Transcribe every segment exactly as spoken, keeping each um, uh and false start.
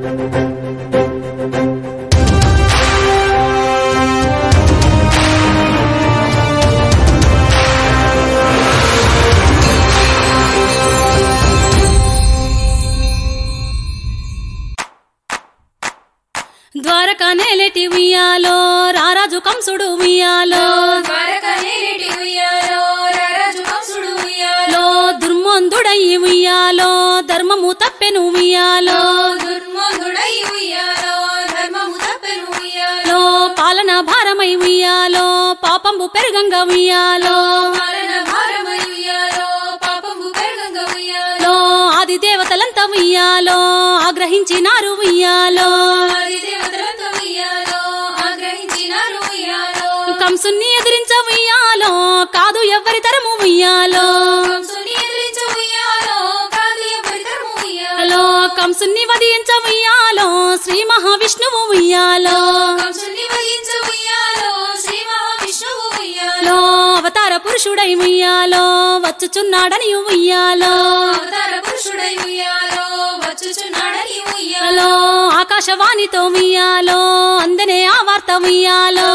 ద్వారకా నేలేటి ఉయ్యాలో రారాజు కంసుడు ఉయ్యాలో ద్వారకా నేలేటి ఉయ్యాలో రారాజు కంసుడు ఉయ్యాలో దుర్మందుడై ఉయ్యాలో ధర్మము తప్పెను ఉయ్యాలో దుర్మందుడై ఉయ్యాలో ధర్మము తప్పెను ఉయ్యాలో పాలన భారమై ఉయ్యాలో పాపంబు పెరుగంగా ఉయ్యాలో పాలన భారమై ఉయ్యాలో పాపంబు పెరుగంగా ఉయ్యాలో ఆది దేవతలంతా ఉయ్యాలో ఆగ్రహించినారు ఉయ్యాలో కంసుని ఎదిరించ ఉయ్యాలో కాదు ఎవ్వరి తరము ఉయ్యాలో కంసుని వధించ ఉయ్యాలో శ్రీ మహావిష్ణువు ఉయ్యాలో అవతార పురుషుడై ఉయ్యాలో వచ్చుచున్నాడని ఉయ్యాలో ఆకాశవాణితో ఉయ్యాలో అందనే ఆ వార్త ఉయ్యాలో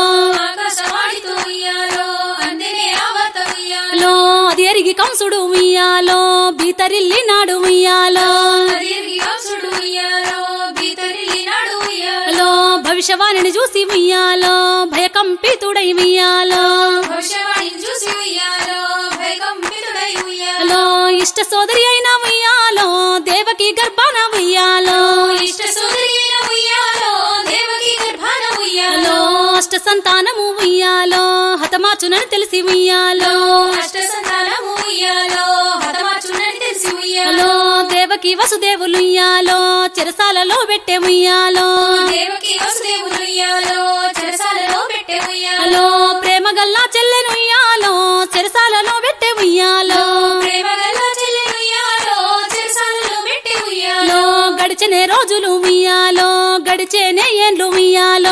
అది ఎరిగి కంసుడు ఉయ్యాలో బీతరిల్లి నాడు ఉయ్యాలో భవిష్యవాణిని చూసి ఉయ్యాలో భయకంపితుడై ఉయ్యాలో ఇష్ట సోదరి అయిన ఉయ్యాలో దేవకి గర్భాన ఉయ్యాలో అష్ట సంతానము ఉయ్యాలో హతమాచునని తెలిసి ఉయ్యాలో దేవకి వసుదేవులు ఉయ్యాలో చెరసాలలో పెట్టే ఉయ్యాలో ప్రేమ గల్లా చెల్లెను ఉయ్యాలో చెరసాలలో పెట్టే ఉయ్యాలో గడిచనే రోజులు ఉయ్యాలో గడిచేనే ఏండ్లు ఉయ్యాలో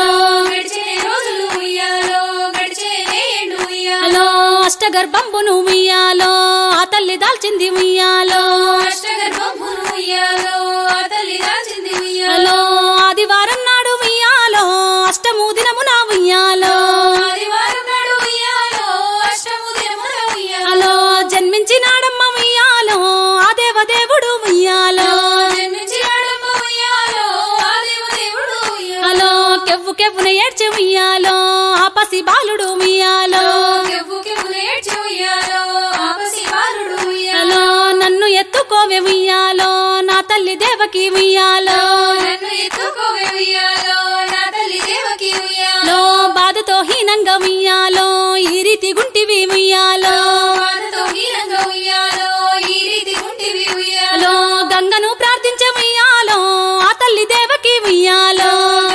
అష్టగర్భంబును ఉయ్యాలో ఆ తల్లి దాల్చింది ఉయ్యాలో ఆదివారం నాడు ఉయ్యాలో అష్టము దినమున ఉయ్యాలో జన్మించినాడమ్మ ఉయ్యాలో ఆ దేవదేవుడు ఉయ్యాలో కెవ్వు కెవ్వున ఏడ్చి ఉయ్యాలో ఆ పసి బాలుడు ఉయ్యాలో నన్ను ఎత్తుకోవే ఉయ్యాలో నా తల్లి దేవకి ఉయ్యాలో బాధతో హీనంగా ఉయ్యాలో ఈ రీతి గుంటివి ఉయ్యాలో గంగను ప్రార్థించే ఉయ్యాలో ఆ తల్లి దేవకి ఉయ్యాలో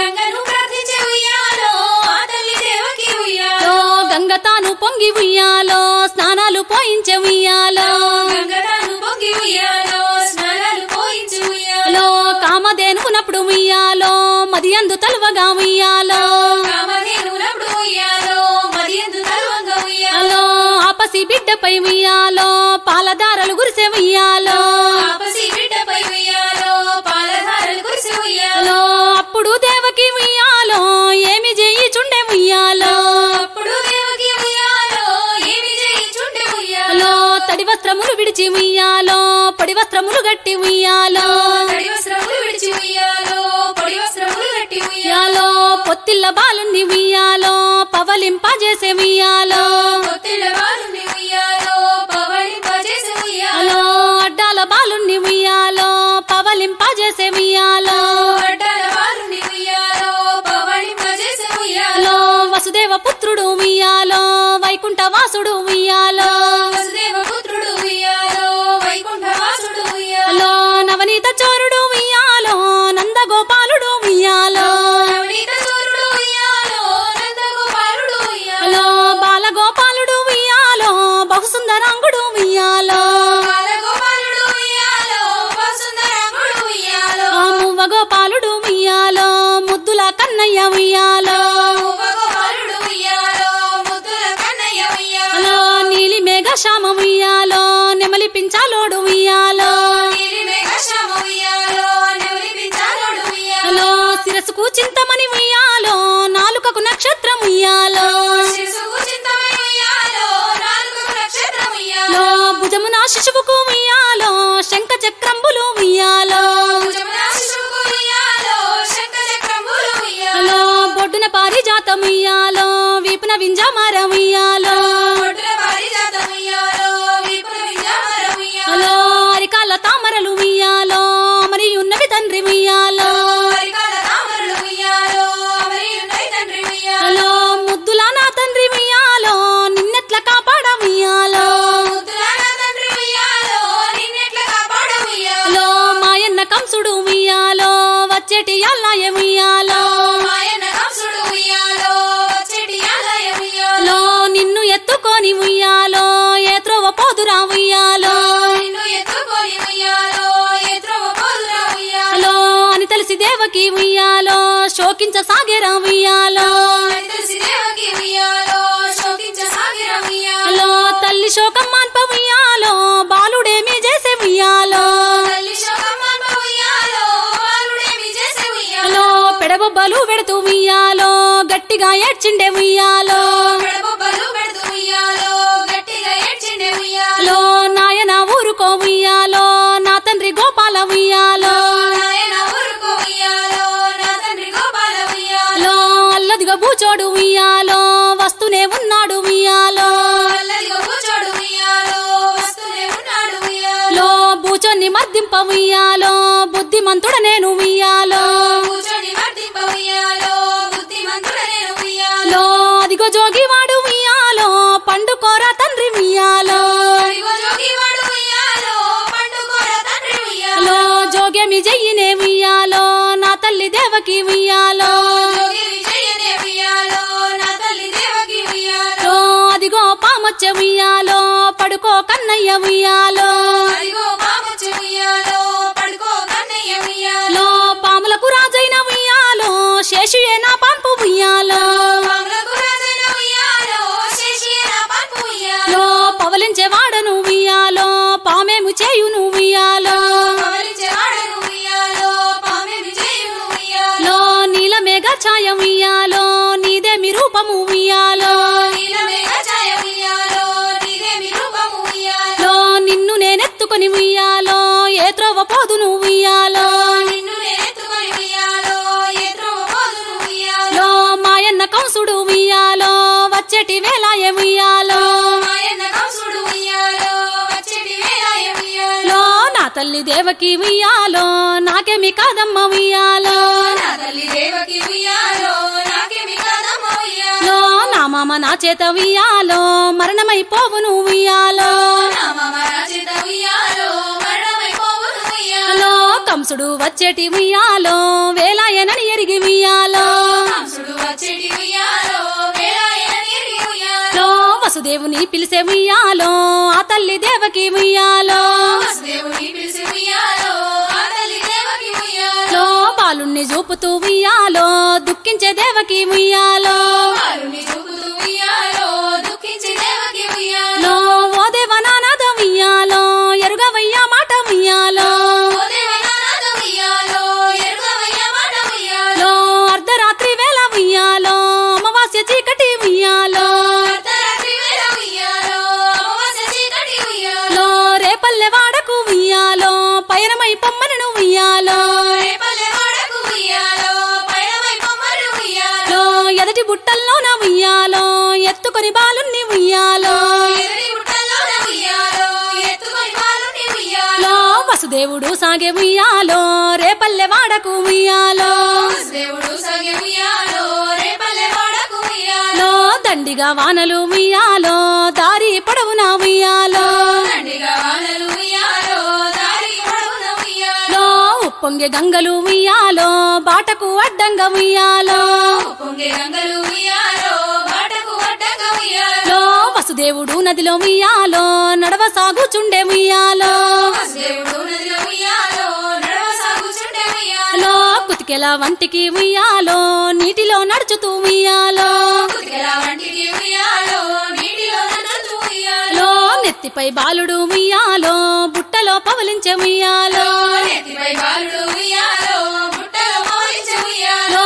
గంగ తాను పొంగి ఉయ్యాలో స్నానాలు పోయించే ఉయ్యాలో కామధేనుకునప్పుడు ఉయ్యాలో మది అందు తలువగా ఉయ్యాలో ఆపసి బిడ్డపై ఉయ్యాలో పాలధారలు గురిసే ఉయ్యాలో అప్పుడు దేవకి ఉయ్యాలో ఏమి చేయిచుండే ఉయ్యాలో తడి వస్త్రములు విడిచి ఉయ్యాలో పొడి వస్త్రములు గట్టి ఉయ్యాలో పొత్తిళ్ళ బాలుని ఉయ్యాలో పవలింపజేసే ఉయ్యాలో అడ్డాల బాలుని ఉయ్యాలో పవలింపజేసే ఉయ్యాలో వసుదేవ పుత్రుడు ఉయ్యాలో వైకుంఠ వాసుడు ఉయ్యాలో నవనీత చోరుడు ఉయ్యాలో నందగోపాలుడు ఉయ్యాలో బాలగోపాలుడు ఉయ్యాలో బహుసుందరాంగుడు ఉయ్యాలో మువ్వ గోపాలుడు ఉయ్యాలో ముద్దుల కన్నయ్య ఉయ్యాలో నీలి శిరసుకు చింతమని ఉయ్యాలో నాలుకకు నక్షత్రం ఉయ్యాలో శిరసుకు చింతమని ఉయ్యాలో నాలుకకు నక్షత్రం ఉయ్యాలో లో భుజమున శిశువుకు ఉయ్యాలో శంఖ చక్రంబులు ఉయ్యాలో భుజమున శిశువుకు ఉయ్యాలో శంఖ చక్రంబులు ఉయ్యాలో లో బొడ్డున పారిజాతం ఉయ్యాలో వీపున వింజామారం ఉయ్యాలో ఒడ్డున పారిజాతం ఉయ్యాలో వీపున వింజామారం ఉయ్యాలో లో అరికాల తామరలు ఉయ్యాలో మరి ఉన్నవి తండ్రి ఉయ్యాలో అరికాల తామరలు ఉయ్యాలో మరి ఉన్నవి తండ్రి ఉయ్యాలో లో ముద్దుల నా తండ్రి ఉయ్యాలో నిన్నెట్ల కాపాడ ఉయ్యాలో ముద్దుల నా తండ్రి ఉయ్యాలో నిన్నెట్ల కాపాడ ఉయ్యాలో లో మాయన్న కంసుడు ఉయ్యాలో వచ్చేటి అల్లాయ ఉయ్యాలో మాయన్న కంసుడు ఉయ్యాలో వచ్చేటి ఆలయ ఉయ్యాలో లో నిన్ను ఎత్తుకొని ఉయ్యాలో ఏ త్రోవ పోదురా ఉయ్యాలో నిన్ను ఎత్తుకొని ఉయ్యాలో ఎత్రవ పోదురా ఉయ్యాలో లో అని తెలిసి దేవకి ఉయ్యాలో శోకించ సాగేరా ఉయ్యాలో అని తెలిసి దేవకి ఉయ్యాలో శోకించ సాగిర ఉయ్యాలో లో తల్లి శోకం మాన్ప ఉయ్యాలో బాలుడేమి చేసే ఉయ్యాలో తల్లి శోకమ్మ ఉయ్యాలో బాలుడేమి చేసే ఉయ్యాలో లో పెడబొబ్బలు పెడుతూ ఉయ్యాలో గట్టిగా ఏడ్చిండే ఉయ్యాలో పెడబొబ్బలు పెడుతూ ఉయ్యాలో గట్టిగా ఏడ్చిండే ఉయ్యాలో లో నాయన ఊరుకో ఉయ్యాలో నా తండ్రి గోపాల ఉయ్యాలో నాయన ఊరుకో ఉయ్యాలో నా తండ్రి గోపాల ఉయ్యాలో లో అల్లదిగా బూచోడు ఉయ్యాలో వస్తూనే ఉన్నాడు ఉయ్యాలో అల్లదిగో కూచోడు ఉయ్యాలో వస్తూనే ఉన్నాడు ఉయ్యాలో లో బూచోన్ని మర్దింప ఉయ్యాలో బుద్ధిమంతుడ నేను ఉయ్యాలో కూచోని మర్దింప ఉయ్యాలో బుద్ధిమంతుడ నేను ఉయ్యాలో లో అదిగో జోగివాడు ఉయ్యాలో పండుకోరా తండ్రి ఉయ్యాలో అదిగో జోగివాడు ఉయ్యాలో పండుకోర తండ్రి ఉయ్యాలో లో జోగేమి జయ్యినే ఉయ్యాలో నా తల్లి దేవకి ఉయ్యాలో జోగి విజయనే ఉయ్యాలో నా తల్లి దేవకి ఉయ్యాలో లో అదిగో పామొచ్చే ఉయ్యాలో పడుకో కన్నయ్య ఉయ్యాలో అదిగో పాముచ్చు ఉయ్యాలో పడుకో కన్నయ్య ఉయ్యాలో లో పాములకు రాజైన ఉయ్యాలో శేషుయే నా పంపు ఉయ్యాలో పాములకు రాజైన ఉయ్యాలో శేషియే నా పంపు ఉయ్యాలో లో పవలించే వాడను ఉయ్యాలో పామేము చేయును ఉయ్యాలో పవలించే వాడను ఉయ్యాలో పామె విజయును ఉయ్యాలో లో నీల మేఘ ఛాయ ఉయ్యాలో నీదేమి రూపము ఉయ్యాలో నీలమేఘ ఛాయ ఉయ్యాలో నీదేమి రూపము ఉయ్యాలో లో నిన్ను నేనెత్తుకొని ఉయ్యాలో ఏ త్రోవ పోదును ఉయ్యాలో నిన్ను నేనెత్తుకొని ఉయ్యాలో ఏ త్రోవ పోదును ఉయ్యాలో లో మాయన్న కంసుడు ఉయ్యాలో వచ్చేటి వేలాయ ఉయ్యాలో మాయన్న కంసుడు ఉయ్యాలో వచ్చేటి వేలాయ ఉయ్యాలో లో నా తల్లి దేవకి ఉయ్యాలో నాకేమి కాదమ్మ ఉయ్యాలో నా తల్లి దేవకి ఉయ్యాలో నాకేమి కాదమ్మ ఉయ్యాలో లో నా మామ నా చేత ఉయ్యాలో మరణమైపోవును ఉయ్యాలో నా మామ రాజేత ఉయ్యాలో మరణమైపోవును ఉయ్యాలో లో కంసుడు వచ్చేటి ఉయ్యాలో వేలాయనని ఎరిగి ఉయ్యాలో కంసుడు వచ్చేటి ఉయ్యాలో వేలాయనని ఎరిగి ఉయ్యాలో లో వసుదేవుని పిలిసే ఉయ్యాలో ఆ తల్లి దేవకి ఉయ్యాలో వసుదేవుని పిలిచి ఉయ్యాలో ఆ తల్లి దేవకి ఉయ్యాలో లో బాలుణ్ణి చూపుతూ ఉయ్యాలో దుఃఖించే దేవకి ఉయ్యాలో వారుని చూపుతూ ఉయ్యాలో దుఃఖించి దేవకి ఉయ్యాలో లో ఓ దేవనానాద ఉయ్యాలో ఎరుగవయ్యా మాట ఉయ్యాలో ఓ దేవనానాథ ఉయ్యాలో ఎరుగవయ్య మాట ఉయ్యాలో లో అర్ధరాత్రి వేళ ఉయ్యాలో అమావాస్య చీకటి ఉయ్యాలో అర్ధరాత్రి వేళ ఉయ్యాలో అమావాస్య చీకటి ఉయ్యాలో లో రేపల్లె వాడకు ఉయ్యాలో పయనమై పొమ్మనను ఉయ్యాలో రేపల్లె వాడకు ఉయ్యాలో పయనమై పొమ్మను ఉయ్యాలో లో ఎదటి బుట్టల్లోన ఉయ్యాలో ఎత్తుకొని బాలుణ్ణి ఉయ్యాలో ఎదురి బుట్టల్లోన ఉయ్యాలో ఎత్తుకొని బాలుని ఉయ్యాలో లో వసుదేవుడు సాగే ఉయ్యాలో రేపల్లె వాడకు ఉయ్యాలో దేవుడు సాగే ఉయ్యాలో రేపల్లె వాడకు ఉయ్యాలో లో దండిగా వానలు ఉయ్యాలో దారి పొడవునా ఉయ్యాలో దండిగా వానలు ఉయ్యాలో దారి పొడవున ఉయ్యాలో లో ఉప్పొంగే గంగలు ఉయ్యాలో బాటకు అడ్డంగా ఉయ్యాలో పొంగే గంగలు ఉయ్యాలో బాటకు అడ్డంగా ఉయ్యాలో లో వసుదేవుడు నదిలో ఉయ్యాలో నడవ సాగుచుండే ఉయ్యాలో దేవుడు నదిలో ఉయ్యాలో నడవ సాగుచుండే ఉయ్యాలో లో కుతికెల వంటికి ఉయ్యాలో నీటిలో నడుచుతూ ఉయ్యాలో కుతికెల వంటికి ఉయ్యాలో నీటిలో నడుచుతూ ఉయ్యాలో లో నెత్తిపై బాలుడు ఉయ్యాలో బుట్టలో పవలించే ఉయ్యాలో నెత్తిపై బాలుడు ఉయ్యాలో బుట్టలో మోయించే ఉయ్యాలో లో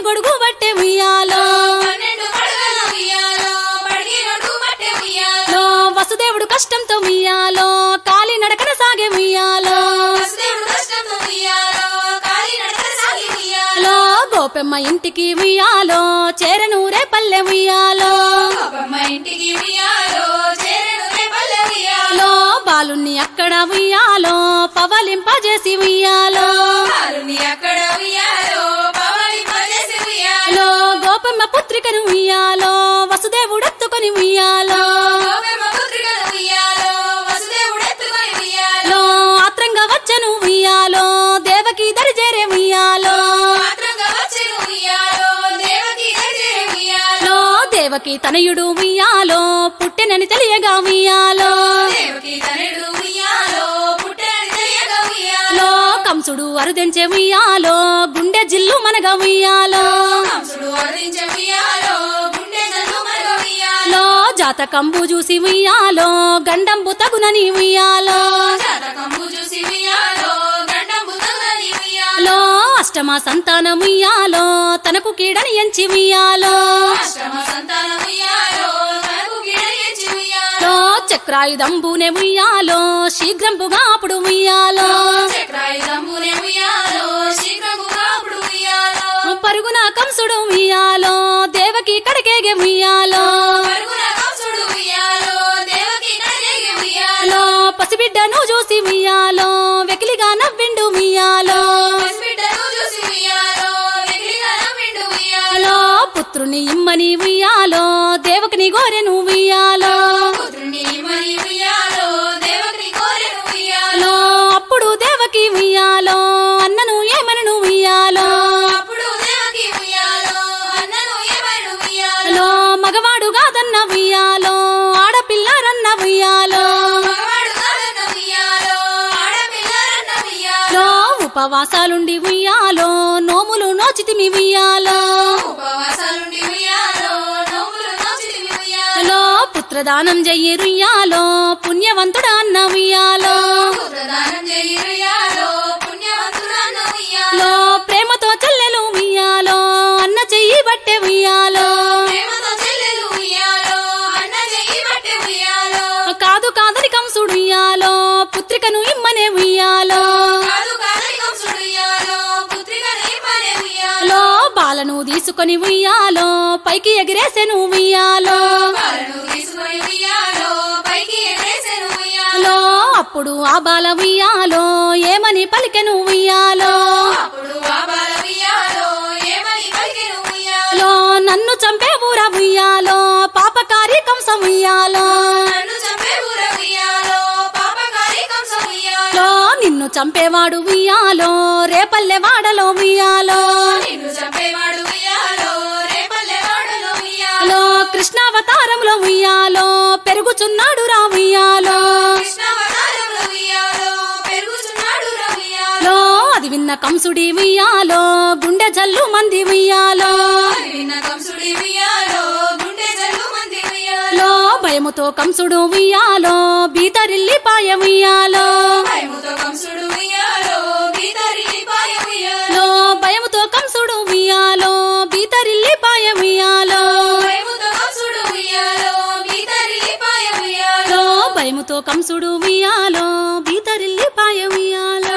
గొడుగు బట్టే ఉయ్యాలో పన్నెండు పడగల ఉయ్యాలో పడిగి నడుగు పట్టే ఉయ్యాలో వసుదేవుడు కష్టంతో ఉయ్యాలో కాలి నడకన సాగే ఉయ్యాలో వసుదేవుడు కష్టంతో ఉయ్యాలో కాలి నడక సాగి ఉయ్యాలో గోపెమ్మ ఇంటికి ఉయ్యాలో చేరను రేపల్లె ఉయ్యాలో గోపమ్మ ఇంటికి ఉయ్యాలో చేరెను రేపల్లె ఉయ్యాలో బాలుని అక్కడ ఉయ్యాలో పవలింపజేసి ఉయ్యాలో బాలుని అక్కడ ఉయ్యాలో పవళింపజేసి ఉయ్యాలో గోపెమ్మ పుత్రికను ఉయ్యాలో వసుదేవుడెత్తుకొని ఉయ్యాలో గోపెమ్మ పుత్రికను ఉయ్యాలో వసుదేవుడు ఎత్తుకొని ఉయ్యాలో ఆత్రంగా వచ్చను ఉయ్యాలో దేవకి దరిజేరే ఉయ్యాలో మాత్రంగా వచ్చెను ఉయ్యాలో దేవకి దరిజేరే ఉయ్యాలో దేవకి తనయుడు ఉయ్యాలో పుట్టెనని తెలియగా ఉయ్యాలో దేవకి తనయుడు ఉయ్యాలో పుట్టెనని తెలియగా ఉయ్యాలో కంసుడు అరుదెంచే ఉయ్యాలో గుండె జిల్లు మనగా ఉయ్యాలో కంసుడు వరదించే ఉయ్యాలో గుండె జల్లు మరగ ఉయ్యాలో జాతకంబు చూసి ఉయ్యాలో గండంబు తగునని ఉయ్యాలో జాతకంబు చూసి ఉయ్యాలో గండంబు తగునని ఉయ్యాలో అష్టమ సంతానం ఉయ్యాలో తనకు కీడని ఎంచి ఉయ్యాలో అష్టమ సంతానం ఉయ్యాలో తనకు గిడయించి ఉయ్యాలో చక్రాయుధంబునే ఉయ్యాలో శీఘ్రంబుగా అప్పుడు ఉయ్యాలో చక్రాయుధంబునే ఉయ్యాలో శీఘ్రముగా అప్పుడు ఉయ్యాలో పరుగున కంసుడు ఉయ్యాలో దేవకి కడకేగే ఉయ్యాలో పరుగున కంసుడు ఉయ్యాలో దేవకి కడిగేగి ఉయ్యాలో పసిబిడ్డను చూసి ఉయ్యాలో వెకిలిగా నవ్విండు ఉయ్యాలో పసిబిడ్డను చూసి ఉయ్యాలో వెకిలిగా నవ్విండు ఉయ్యాలో పుత్రుని ఇమ్మని ఉయ్యాలో దేవకిని గోరెను ఉయ్యాలో పుత్రుని మరి ఉయ్యాలో దేవకి కోరెను ఉయ్యాలో అప్పుడు దేవకి ఉయ్యాలో అన్నను ఏమనను ఉయ్యాలో అప్పుడు దేవకి ఉయ్యాలో అన్నను ఏమను ఉయ్యాలో మగవాడు కాదన్న ఉయ్యాలో ఆడపిల్లారన్న ఉయ్యాలో మగవాడు కాదన్న ఉయ్యాలో ఆడపిల్లరన్న ఉయ్యాలో ఉపవాసాలుండి ఉయ్యాలో నోములు నోచితిమి ఉయ్యాలో ఉపవాసాలుండి ఉయ్యాలో నోములు నోచితిమి ఉయ్యాలో పుత్రదానం చెయ్యి రుయ్యాలో పుణ్యవంతుడా అన్న ఉయ్యాలో పుత్రదానం చెయ్యి ఉయ్యాలో పుణ్యవంతుడు అన్న ఉయ్యాలో ప్రేమతో చెల్లెలు ఉయ్యాలో అన్న చెయ్యి బట్టే ఉయ్యాలో ప్రేమతో చెల్లెలు ఉయ్యాలో అన్న చెయ్యి బట్టే ఉయ్యాలో కాదు కాదని కంసుడు ఉయ్యాలో పుత్రికను ఇమ్మనే ఉయ్యాలో కాదు కాదని కంసుడు ఉయ్యాలో పుత్రికను ఇమ్మనే ఉయ్యాలో బాలను తీసుకొని ఉయ్యాలో పైకి ఎగిరేసెను ఉయ్యాలో బాలను తీసుకొని ఉయ్యాలో పైకి ఎగరేసెను ఉయ్యాలో అప్పుడు ఆ బాల ఉయ్యాలో ఏమని పలికెను ఉయ్యాలో అప్పుడు ఆ బాల ఉయ్యాలో ఏమని పలికెను ఉయ్యాలో నన్ను చంపే ఊర ఉయ్యాలో పాపకారి కంసం ఉయ్యాలో నన్ను చంపే ఊర ఉయ్యాలో పాపకారి కంసం ఉయ్యాలో నిన్ను చంపేవాడు ఉయ్యాలో రేపల్లె వాడలో ఉయ్యాలో నిన్ను చంపేవాడు ఉయ్యాలో రేపల్లె వాడలో ఉయ్యాలో కృష్ణావతారంలో ఉయ్యాలో పెరుగుచున్నాడు రా ఉయ్యాలో కృష్ణావతారంలో ఉయ్యాలో పెరుగుచున్నాడు రా ఉయ్యాలో అది విన్న కంసుడి ఉయ్యాలో గుండె జల్లు మంది ఉయ్యాలో అది విన్న కంసుడి ఉయ్యాలో గుండె జల్లు మంది ఉయ్యాలో భయముతో కంసుడు ఉయ్యాలో బీతరిల్లి పాయ ఉయ్యాలో భయముతో కంసుడు ఉయ్యాలో బీతరిల్లి పాయ ఉయ్యాలో భయముతో కంసుడు ఉయ్యాలో బీతరిల్లి పాయ ఉయ్యాలో భయముతో కంసుడు ఉయ్యాలో బీతరిల్లి పాయ ఉయ్యాలో భయముతో కంసుడు ఉయ్యాలో బీతరిల్లి పాయ ఉయ్యాలో